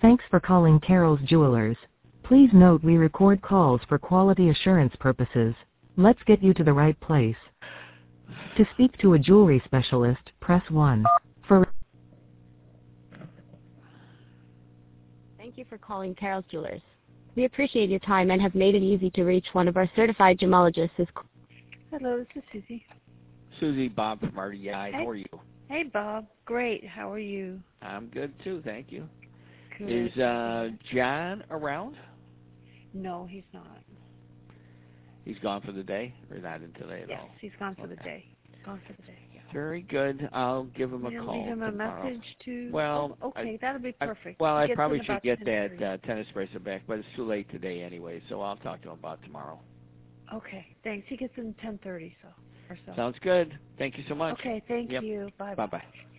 Thanks for calling Carol's Jewelers. Please note we record calls for quality assurance purposes. Let's get you to the right place. To speak to a jewelry specialist, press 1. Thank you for calling Carol's Jewelers. We appreciate your time and have made it easy to reach one of our certified gemologists. Hello, this is Susie. Susie, Bob from RDI. Hey. How are you? Hey, Bob. Great. How are you? I'm good, too. Thank you. Good. Is John around? No, he's not. He's gone for the day, or not in today at all? Yes, he's gone for the day. Gone for the day, yeah. Very good. I'll give him a call leave him tomorrow. A message to... Well, okay, that'll be perfect. I probably should get that tennis bracelet back, but it's too late today anyway, so I'll talk to him about tomorrow. Okay, thanks. He gets in 10:30 or so. Sounds good. Thank you so much. Okay, thank you. Bye. Bye-bye.